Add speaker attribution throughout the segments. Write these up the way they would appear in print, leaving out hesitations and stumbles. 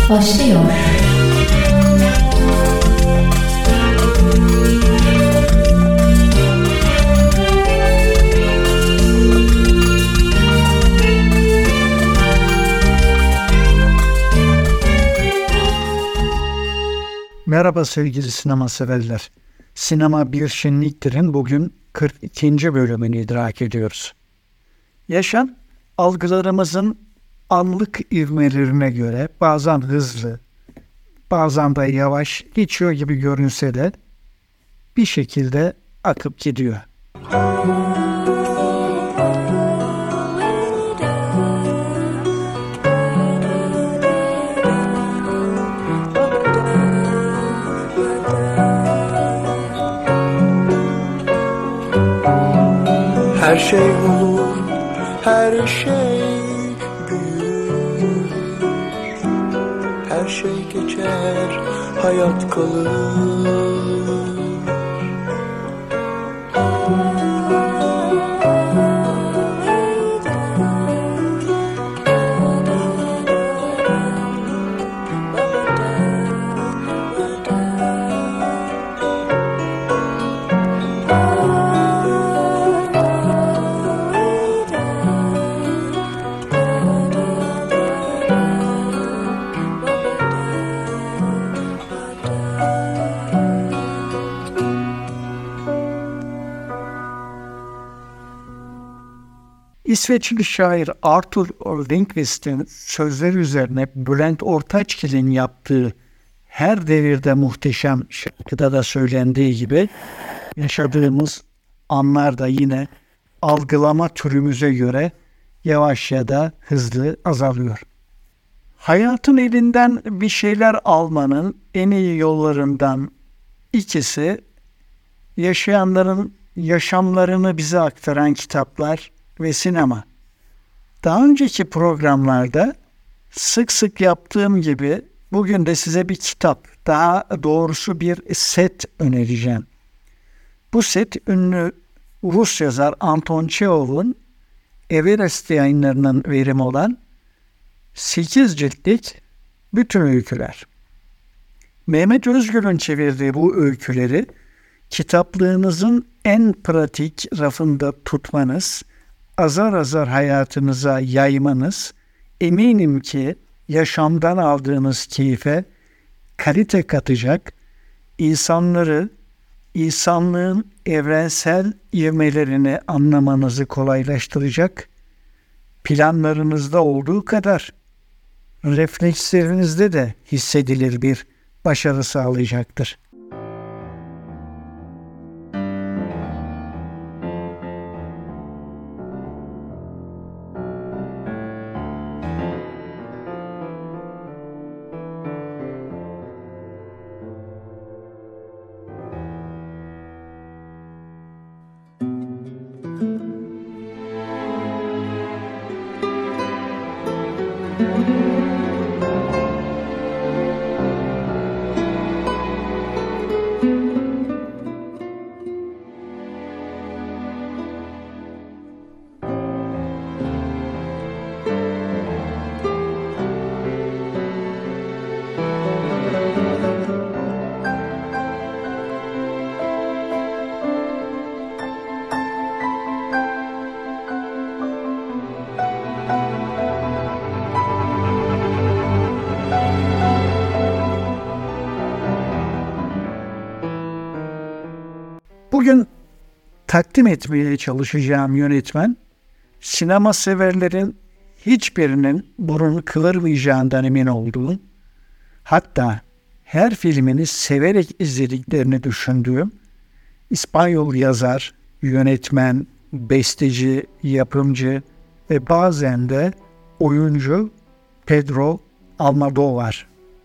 Speaker 1: başlıyor.
Speaker 2: Merhaba sevgili sinema severler. Sinema Bir Şenliktir'in bugün 42. bölümünü idrak ediyoruz. Yaşam, algılarımızın anlık ivmelerine göre bazen hızlı, bazen de yavaş geçiyor gibi görünse de bir şekilde akıp gidiyor.
Speaker 3: Her şey olur, her şey büyür, her şey geçer, hayat kalır.
Speaker 2: İsveçli şair Arthur Lindqvist'in sözleri üzerine Bülent Ortaçgil'in yaptığı Her Devirde Muhteşem şarkıda da söylendiği gibi yaşadığımız anlar da yine algılama türümüze göre yavaş ya da hızlı azalıyor. Hayatın elinden bir şeyler almanın en iyi yollarından ikisi yaşayanların yaşamlarını bize aktaran kitaplar ve sinema. Daha önceki programlarda sık sık yaptığım gibi bugün de size bir kitap, daha doğrusu bir set önereceğim. Bu set ünlü Rus yazar Anton Çehov'un Everest yayınlarının verimi olan 8 ciltlik bütün öyküler. Mehmet Özgür'ün çevirdiği bu öyküleri kitaplığınızın en pratik rafında tutmanız, azar azar hayatınıza yaymanız, eminim ki yaşamdan aldığınız keyfe kalite katacak, insanlığın evrensel ivmelerini anlamanızı kolaylaştıracak, planlarınızda olduğu kadar reflekslerinizde de hissedilir bir başarı sağlayacaktır. Bugün takdim etmeye çalışacağım yönetmen, sinema severlerin hiçbirinin burun kıvırmayacağından emin olduğum, hatta her filmini severek izlediklerini düşündüğüm İspanyol yazar, yönetmen, besteci, yapımcı ve bazen de oyuncu Pedro Almodóvar.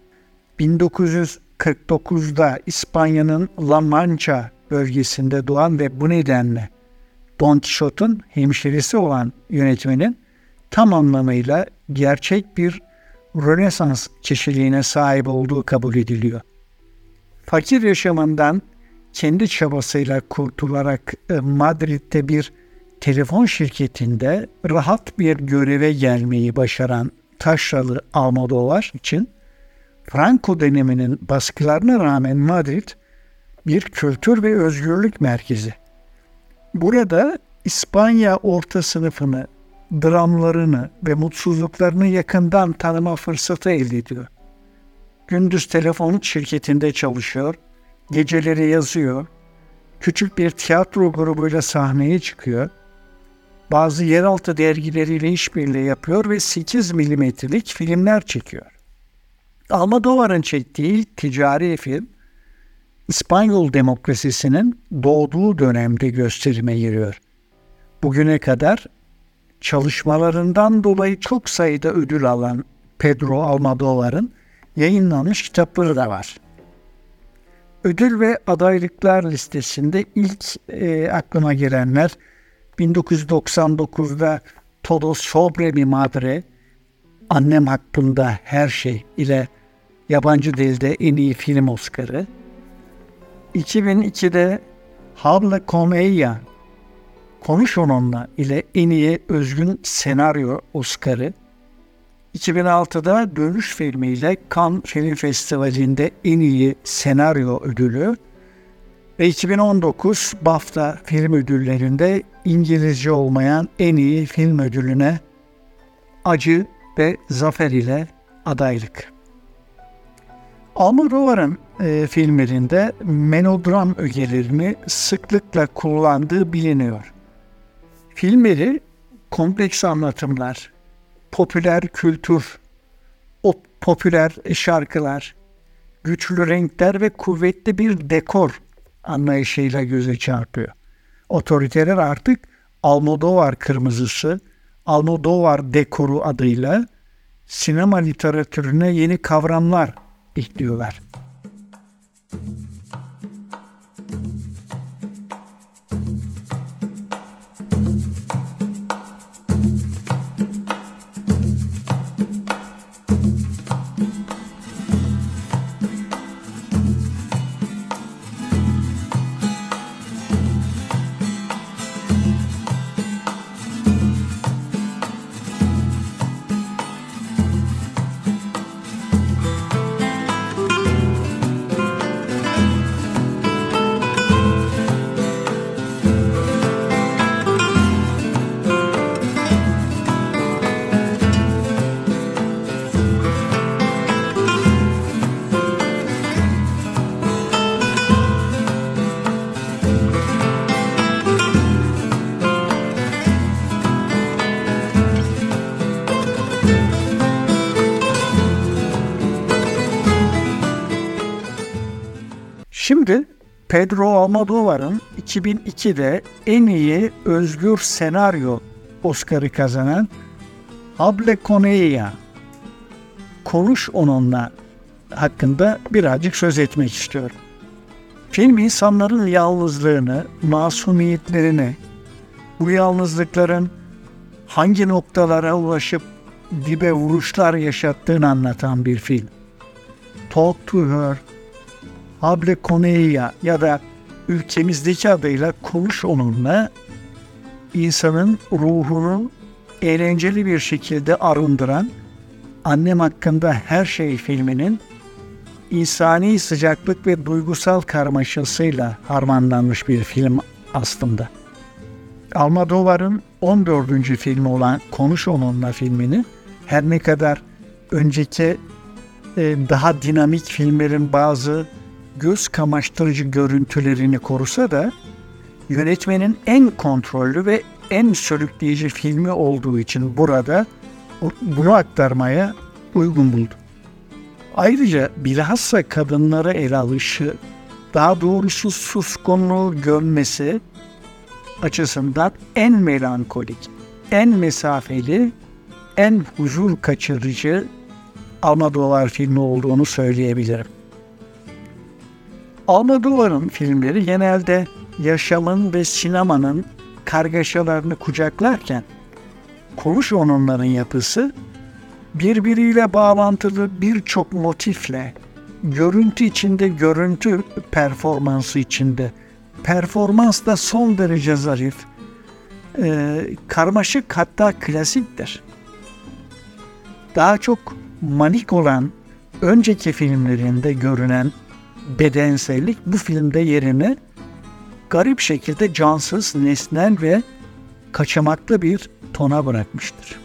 Speaker 2: 1949'da İspanya'nın La Mancha bölgesinde doğan ve bu nedenle Don Quixote'un hemşerisi olan yönetmenin tam anlamıyla gerçek bir Rönesans kişiliğine sahip olduğu kabul ediliyor. Fakir yaşamından kendi çabasıyla kurtularak Madrid'de bir telefon şirketinde rahat bir göreve gelmeyi başaran taşralı Almodóvar için Franco döneminin baskılarına rağmen Madrid bir kültür ve özgürlük merkezi. Burada İspanya orta sınıfını, dramlarını ve mutsuzluklarını yakından tanıma fırsatı elde ediyor. Gündüz telefon şirketinde çalışıyor, geceleri yazıyor, küçük bir tiyatro grubuyla sahneye çıkıyor, bazı yeraltı dergileriyle işbirliği yapıyor ve 8 milimetrelik filmler çekiyor. Almodóvar'ın çektiği ilk ticari film, İspanyol demokrasisinin doğduğu dönemde gösterime giriyor. Bugüne kadar çalışmalarından dolayı çok sayıda ödül alan Pedro Almodóvar'ın yayınlanmış kitapları da var. Ödül ve adaylıklar listesinde ilk aklıma gelenler 1999'da Todo sobre mi madre, Annem Hakkında Her Şey ile yabancı dilde en iyi film Oscar'ı, 2002'de Habla con ella, Konuş Onunla ile en iyi özgün senaryo Oscar'ı, 2006'da Dönüş filmiyle Cannes Film Festivali'nde en iyi senaryo ödülü ve 2019 BAFTA film ödüllerinde İngilizce olmayan en iyi film ödülüne Acı ve Zafer ile adaylık. Almodóvar'ın filmlerinde melodram ögelerini sıklıkla kullandığı biliniyor. Filmleri kompleks anlatımlar, popüler kültür, popüler şarkılar, güçlü renkler ve kuvvetli bir dekor anlayışıyla göze çarpıyor. Otoriteler artık Almodóvar kırmızısı, Almodóvar dekoru adıyla sinema literatürüne yeni kavramlar ekliyorlar. Şimdi Pedro Almodóvar'ın 2002'de en iyi özgür senaryo Oscar'ı kazanan Habla con ella, Konuş Onunla hakkında birazcık söz etmek istiyorum. Film insanların yalnızlığını, masumiyetlerini, bu yalnızlıkların hangi noktalara ulaşıp dibe vuruşlar yaşattığını anlatan bir film. Talk to Her, Habla con ella ya da ülkemizdeki adıyla Konuş Onunla, insanın ruhunu eğlenceli bir şekilde arındıran Annem Hakkında Her Şey filminin insani sıcaklık ve duygusal karmaşasıyla harmanlanmış bir film aslında. Almodóvar'ın 14. filmi olan Konuş Onunla filmini her ne kadar önceki daha dinamik filmlerin bazı göz kamaştırıcı görüntülerini korusa da yönetmenin en kontrollü ve en sürükleyici filmi olduğu için burada bunu aktarmaya uygun buldum. Ayrıca bilhassa kadınlara ele alışı, daha doğrusu suskunluğu gömmesi açısından en melankolik, en mesafeli, en huzur kaçırıcı Almodóvar filmi olduğunu söyleyebilirim. Almodóvar'ın filmleri genelde yaşamın ve sinemanın kargaşalarını kucaklarken Konuş Onunla'nın yapısı birbiriyle bağlantılı birçok motifle, görüntü içinde görüntü performansı içinde, performans da son derece zarif, karmaşık hatta klasiktir. Daha çok manik olan önceki filmlerinde görünen bedensellik bu filmde yerini garip şekilde cansız, nesnel ve kaçamaklı bir tona bırakmıştır.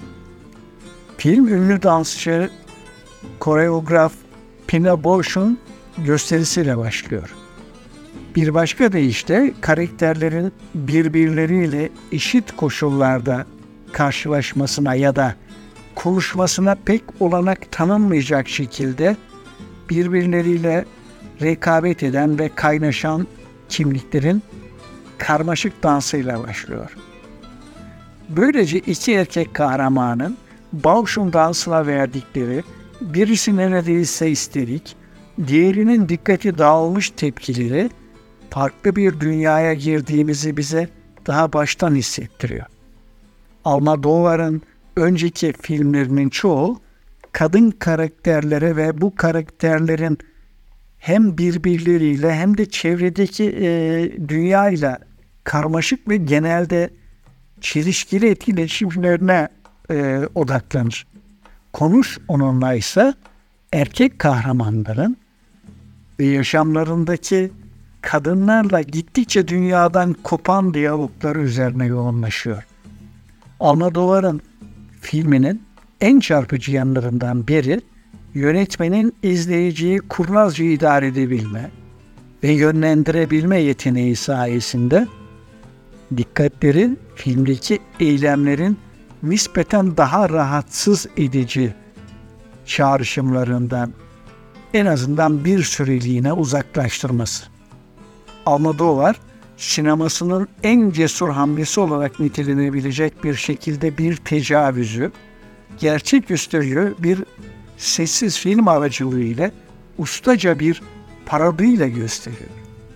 Speaker 2: Film ünlü dansçı, koreograf Pina Bausch'un gösterisiyle başlıyor. Bir başka deyişle karakterlerin birbirleriyle eşit koşullarda karşılaşmasına ya da konuşmasına pek olanak tanınmayacak şekilde birbirleriyle rekabet eden ve kaynaşan kimliklerin karmaşık dansıyla başlıyor. Böylece iki erkek kahramanın Bausch'un dansına verdikleri, birisi neredeyse isterik, diğerinin dikkati dağılmış tepkileri farklı bir dünyaya girdiğimizi bize daha baştan hissettiriyor. Almodovar'ın önceki filmlerinin çoğu kadın karakterlere ve bu karakterlerin hem birbirleriyle hem de çevredeki dünyayla karmaşık ve genelde çelişkili etkileşimlerine odaklanır. Konuş onunla ise erkek kahramanların ve yaşamlarındaki kadınlarla gittikçe dünyadan kopan diyalogları üzerine yoğunlaşıyor. Almodovar'ın filminin en çarpıcı yanlarından biri yönetmenin izleyiciyi kurnazca idare edebilme ve yönlendirebilme yeteneği sayesinde dikkatleri filmdeki eylemlerin nispeten daha rahatsız edici çağrışımlarından en azından bir süreliğine uzaklaştırması. Almodovar, sinemasının en cesur hamlesi olarak nitelenebilecek bir şekilde bir tecavüzü, gerçeküstü bir sessiz film aracılığı ile ustaca bir parodiyle gösteriyor.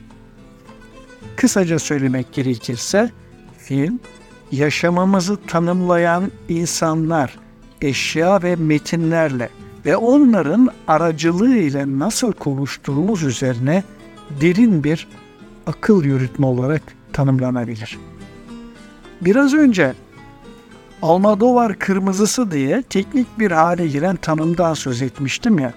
Speaker 2: Kısaca söylemek gerekirse, film, yaşamamızı tanımlayan insanlar, eşya ve metinlerle ve onların aracılığı ile nasıl konuştuğumuz üzerine derin bir akıl yürütme olarak tanımlanabilir. Biraz önce Almodovar kırmızısı diye teknik bir hale giren tanımdan söz etmiştim ya.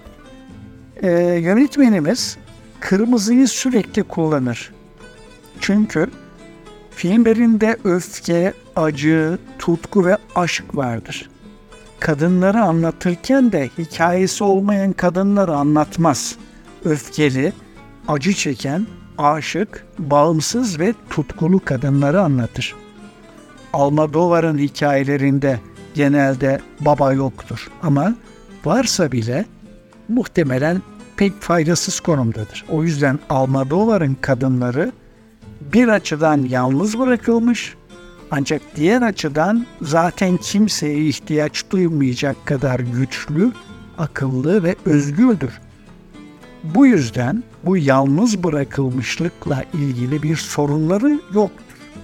Speaker 2: Yönetmenimiz kırmızıyı sürekli kullanır. Çünkü filmlerinde öfke, acı, tutku ve aşk vardır. Kadınları anlatırken de hikayesi olmayan kadınları anlatmaz. Öfkeli, acı çeken, aşık, bağımsız ve tutkulu kadınları anlatır. Almodovar'ın hikayelerinde genelde baba yoktur ama varsa bile muhtemelen pek faydasız konumdadır. O yüzden Almodovar'ın kadınları bir açıdan yalnız bırakılmış ancak diğer açıdan zaten kimseye ihtiyaç duymayacak kadar güçlü, akıllı ve özgürdür. Bu yüzden bu yalnız bırakılmışlıkla ilgili bir sorunları yoktur.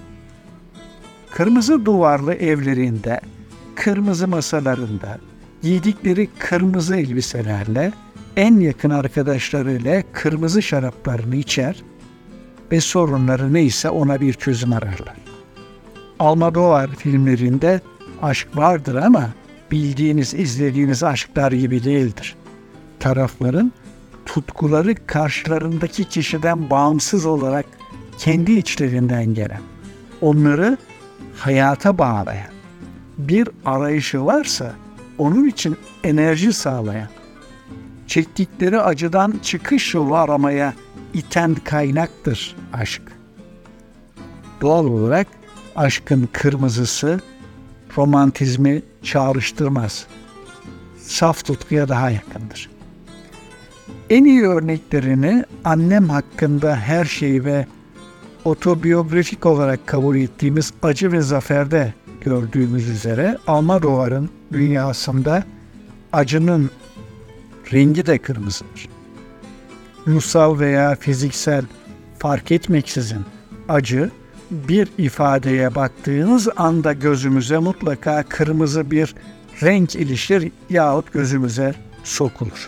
Speaker 2: Kırmızı duvarlı evlerinde, kırmızı masalarında, giydikleri kırmızı elbiselerle, en yakın arkadaşlarıyla kırmızı şaraplarını içer ve sorunları neyse ona bir çözüm ararlar. Almodovar filmlerinde aşk vardır ama bildiğiniz, izlediğiniz aşklar gibi değildir. Tarafların tutkuları karşılarındaki kişiden bağımsız olarak kendi içlerinden gelen, onları hayata bağlayan, bir arayışı varsa onun için enerji sağlayan, çektikleri acıdan çıkış yolu aramaya iten kaynaktır aşk. Doğal olarak aşkın kırmızısı romantizmi çağrıştırmaz. Saf tutkuya daha yakındır. En iyi örneklerini Annem Hakkında Her Şey ve otobiyografik olarak kabul ettiğimiz Acı ve Zafer'de gördüğümüz üzere Almodovar'ın dünyasında acının rengi de kırmızıdır. Ruhsal veya fiziksel fark etmeksizin acı bir ifadeye baktığınız anda gözümüze mutlaka kırmızı bir renk ilişir yahut gözümüze sokulur.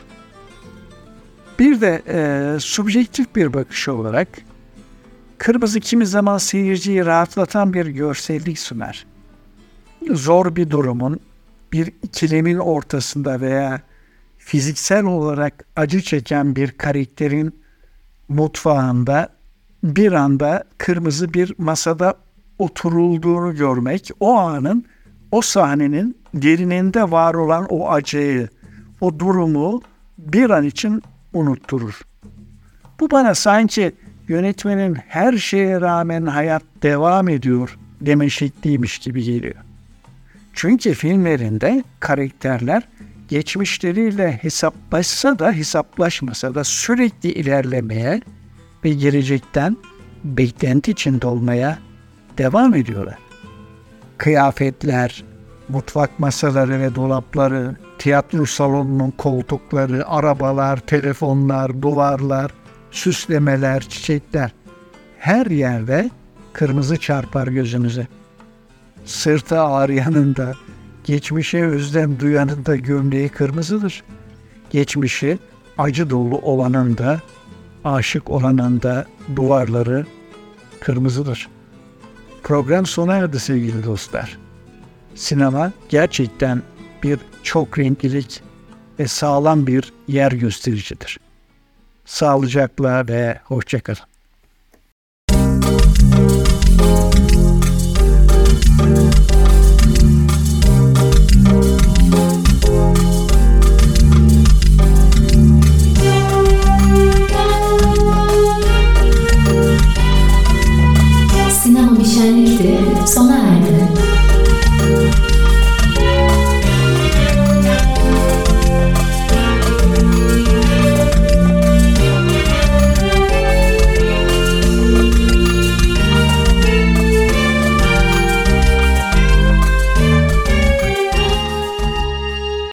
Speaker 2: Bir de subjektif bir bakış olarak kırmızı kimi zaman seyirciyi rahatlatan bir görsellik sunar. Zor bir durumun, bir ikilemin ortasında veya fiziksel olarak acı çeken bir karakterin mutfağında bir anda kırmızı bir masada oturulduğunu görmek, o anın, o sahnenin derininde var olan o acıyı, o durumu bir an için unutturur. Bu bana sanki yönetmenin her şeye rağmen hayat devam ediyor deme şekliymiş gibi geliyor. Çünkü filmlerinde karakterler geçmişleriyle hesaplaşsa da hesaplaşmasa da sürekli ilerlemeye ve gelecekten beklenti içinde olmaya devam ediyorlar. Kıyafetler, mutfak masaları ve dolapları, tiyatro salonunun koltukları, arabalar, telefonlar, duvarlar, süslemeler, çiçekler, her yerde kırmızı çarpar gözümüze. Sırtı ağrıyanın da, geçmişe özlem duyanın da gömleği kırmızıdır. Geçmişi acı dolu olanın da, aşık olanın da duvarları kırmızıdır. Program sona erdi sevgili dostlar. Sinema gerçekten bir çok renklilik ve sağlam bir yer göstericidir. Sağlıcakla ve hoşça kalın.